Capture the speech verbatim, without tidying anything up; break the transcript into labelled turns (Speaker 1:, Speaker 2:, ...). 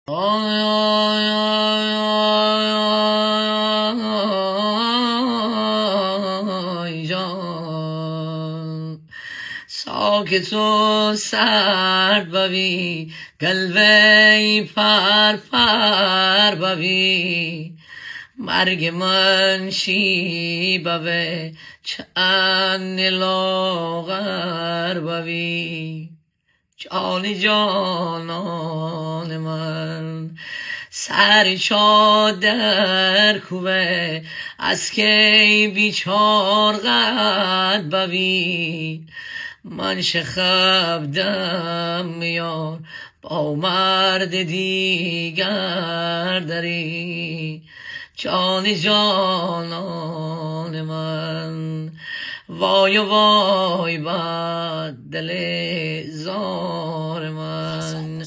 Speaker 1: آی آی آی آی آی جان ساکت و سرد بوی قلبی پر پر بوی مرگ من شیبه چند لاغر بوی جان جانان من سر شاد در کوه از کی بیچار قد بوی من شخبدم یار با مرد دیگر دری جان جانان من وای و وای بد دل زار من